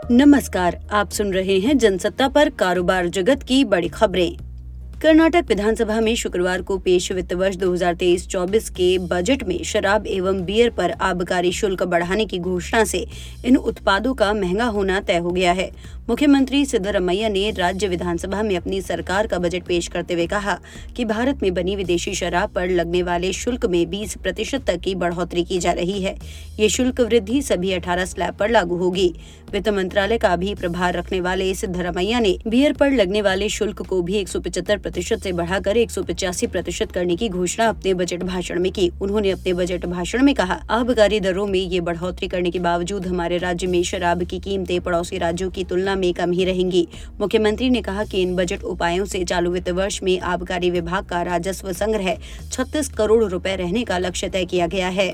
नमस्कार, आप सुन रहे हैं जनसत्ता पर कारोबार जगत की बड़ी खबरें। कर्नाटक विधानसभा में शुक्रवार को पेश वित्त वर्ष 2023-24 के बजट में शराब एवं बियर पर आबकारी शुल्क बढ़ाने की घोषणा से इन उत्पादों का महंगा होना तय हो गया है। मुख्यमंत्री सिद्धरमैया ने राज्य विधानसभा में अपनी सरकार का बजट पेश करते हुए कहा कि भारत में बनी विदेशी शराब पर लगने वाले शुल्क में 20% तक की बढ़ोतरी की जा रही है। ये शुल्क वृद्धि सभी 18 स्लैब पर लागू होगी। वित्त मंत्रालय का भी प्रभार रखने वाले सिद्धरमैया ने बियर पर लगने वाले शुल्क को भी 175% से बढ़ाकर 185% करने की घोषणा अपने बजट भाषण में की। उन्होंने अपने बजट भाषण में कहा, आबकारी दरों में ये बढ़ोतरी करने के बावजूद हमारे राज्य में शराब की कीमतें पड़ोसी राज्यों की तुलना में कम ही रहेंगी। मुख्यमंत्री ने कहा कि इन बजट उपायों से चालू वित्त वर्ष में आबकारी विभाग का राजस्व संग्रह 36 करोड़ रुपए रहने का लक्ष्य तय किया गया है।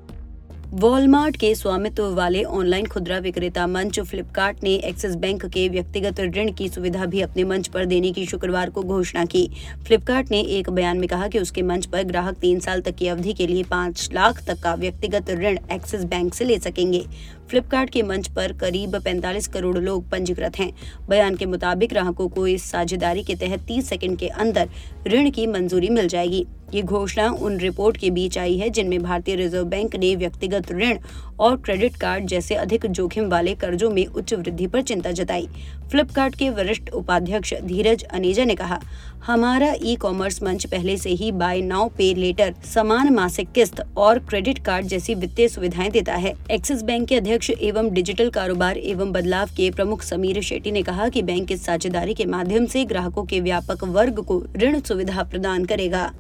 वॉलमार्ट के स्वामित्व वाले ऑनलाइन खुदरा विक्रेता मंच फ्लिपकार्ट ने एक्सिस बैंक के व्यक्तिगत ऋण की सुविधा भी अपने मंच पर देने की शुक्रवार को घोषणा की। फ्लिपकार्ट ने एक बयान में कहा कि उसके मंच पर ग्राहक 3 साल तक की अवधि के लिए 5 लाख तक का व्यक्तिगत ऋण एक्सिस बैंक से ले सकेंगे। फ्लिपकार्ट के मंच पर करीब 45 करोड़ लोग पंजीकृत हैं। बयान के मुताबिक ग्राहकों को इस साझेदारी के तहत 30 सेकंड के अंदर ऋण की मंजूरी मिल जाएगी। ये घोषणा उन रिपोर्ट के बीच आई है जिनमें भारतीय रिजर्व बैंक ने व्यक्तिगत ऋण और क्रेडिट कार्ड जैसे अधिक जोखिम वाले कर्जों में उच्च वृद्धि पर चिंता जताई। फ्लिपकार्ट के वरिष्ठ उपाध्यक्ष धीरज अनेजा ने कहा, हमारा ई-कॉमर्स मंच पहले से ही बाय नाउ पे लेटर, समान मासिक किस्त और क्रेडिट कार्ड जैसी वित्तीय सुविधाएं देता है। एक्सिस बैंक के अध्यक्ष एवं डिजिटल कारोबार एवं बदलाव के प्रमुख समीर शेट्टी ने कहा कि बैंक इस साझेदारी के माध्यम से ग्राहकों के व्यापक वर्ग को ऋण सुविधा प्रदान करेगा।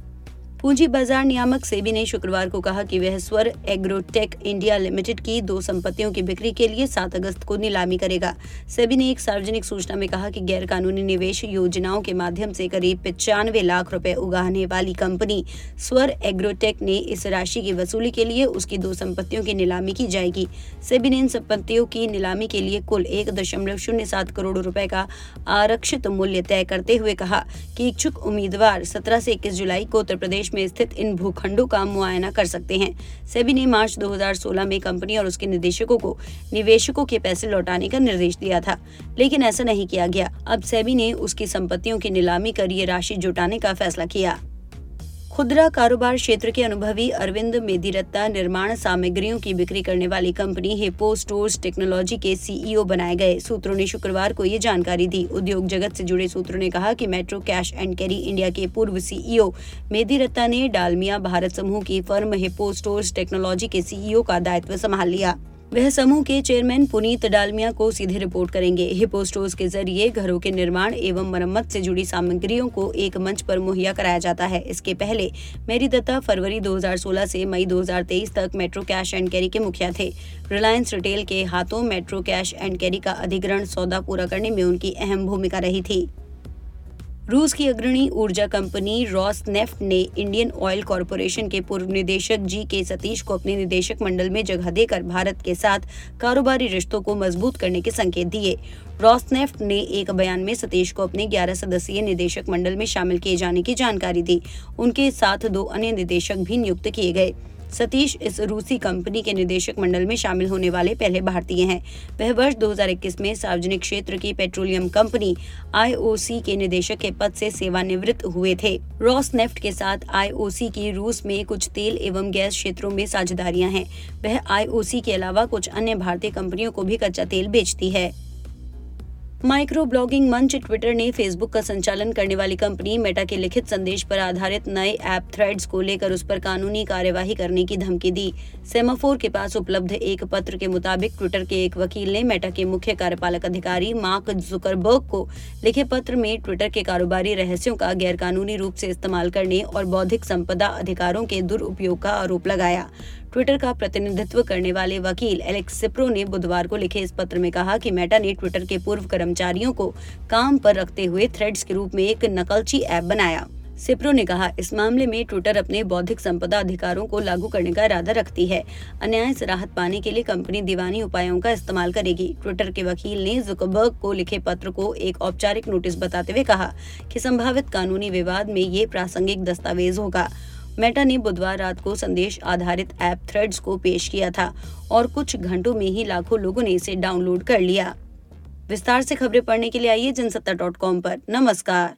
पूंजी बाजार नियामक सेबी ने शुक्रवार को कहा कि वह स्वर एग्रोटेक इंडिया लिमिटेड की 2 संपत्तियों की बिक्री के लिए 7 अगस्त को नीलामी करेगा। सेबी ने एक सार्वजनिक सूचना में कहा कि गैर कानूनी निवेश योजनाओं के माध्यम से करीब 95 लाख रुपए उगाहने वाली कंपनी स्वर एग्रोटेक ने इस राशि की वसूली के लिए उसकी 2 संपत्तियों की नीलामी की जाएगी। सेबी ने इन संपत्तियों की नीलामी के लिए कुल 1.07 करोड़ रुपए का आरक्षित मूल्य तय करते हुए कहा कि इच्छुक उम्मीदवार 17 से 21 जुलाई को उत्तर प्रदेश में स्थित इन भूखंडों का मुआयना कर सकते हैं। सेबी ने मार्च 2016 में कंपनी और उसके निदेशकों को निवेशकों के पैसे लौटाने का निर्देश दिया था, लेकिन ऐसा नहीं किया गया। अब सेबी ने उसकी संपत्तियों की नीलामी कर ये राशि जुटाने का फैसला किया। खुदरा कारोबार क्षेत्र के अनुभवी अरविंद मेदिरत्ता निर्माण सामग्रियों की बिक्री करने वाली कंपनी हिप्पो स्टोर्स टेक्नोलॉजी के सीईओ बनाए गए। सूत्रों ने शुक्रवार को ये जानकारी दी। उद्योग जगत से जुड़े सूत्रों ने कहा कि metro cash and carry India के पूर्व सीईओ मेदिरत्ता ने डालमिया भारत समूह की फर्म हिप्पो स्टोर्स टेक्नोलॉजी के सीईओ का दायित्व संभाल लिया। वह समूह के चेयरमैन पुनीत डालमिया को सीधे रिपोर्ट करेंगे। हिप्पो स्टोर्स के जरिए घरों के निर्माण एवं मरम्मत से जुड़ी सामग्रियों को एक मंच पर मुहैया कराया जाता है। इसके पहले मेदिरत्ता फरवरी 2016 से मई 2023 तक मेट्रो कैश एंड कैरी के मुखिया थे। रिलायंस रिटेल के हाथों मेट्रो कैश एंड कैरी का अधिग्रहण सौदा पूरा करने में उनकी अहम भूमिका रही थी। रूस की अग्रणी ऊर्जा कंपनी रॉसनेफ्ट ने इंडियन ऑयल कॉरपोरेशन के पूर्व निदेशक जी.के. सतीश को अपने निदेशक मंडल में जगह देकर भारत के साथ कारोबारी रिश्तों को मजबूत करने के संकेत दिए। रॉसनेफ्ट ने एक बयान में सतीश को अपने 11 सदस्यीय निदेशक मंडल में शामिल किए जाने की जानकारी दी। उनके साथ 2 अन्य निदेशक भी नियुक्त किए गए। सतीश इस रूसी कंपनी के निदेशक मंडल में शामिल होने वाले पहले भारतीय हैं। वह वर्ष 2021 में सार्वजनिक क्षेत्र की पेट्रोलियम कंपनी आईओसी के निदेशक के पद से सेवानिवृत्त हुए थे। रॉसनेफ्ट के साथ आईओसी की रूस में कुछ तेल एवं गैस क्षेत्रों में साझेदारियां हैं। वह आईओसी के अलावा कुछ अन्य भारतीय कंपनियों को भी कच्चा तेल बेचती है। माइक्रो ब्लॉगिंग मंच ट्विटर ने फेसबुक का संचालन करने वाली कंपनी मेटा के लिखित संदेश पर आधारित नए ऐप थ्रेड्स को लेकर उस पर कानूनी कार्यवाही करने की धमकी दी। सेमाफोर के पास उपलब्ध एक पत्र के मुताबिक ट्विटर के एक वकील ने मेटा के मुख्य कार्यपालक अधिकारी मार्क जुकरबर्ग को लिखे पत्र में ट्विटर के कारोबारी रहस्यों का गैरकानूनी रूप से इस्तेमाल करने और बौद्धिक संपदा अधिकारों के दुरुपयोग का आरोप लगाया। ट्विटर का प्रतिनिधित्व करने वाले वकील एलेक्स सिप्रो ने बुधवार को लिखे इस पत्र में कहा कि मेटा ने ट्विटर के पूर्व कर्मचारियों को काम पर रखते हुए थ्रेड्स के रूप में एक नकलची ऐप बनाया। सिप्रो ने कहा, इस मामले में ट्विटर अपने बौद्धिक संपदा अधिकारों को लागू करने का इरादा रखती है। अन्याय से राहत पाने के लिए कंपनी दीवानी उपायों का इस्तेमाल करेगी। ट्विटर के वकील ने जुकरबर्ग को लिखे पत्र को एक औपचारिक नोटिस बताते हुए कहा कि संभावित कानूनी विवाद में ये प्रासंगिक दस्तावेज होगा। मेटा ने बुधवार रात को संदेश आधारित ऐप थ्रेड्स को पेश किया था और कुछ घंटों में ही लाखों लोगों ने इसे डाउनलोड कर लिया। विस्तार से खबरें पढ़ने के लिए आइए जनसत्ता.com पर। नमस्कार।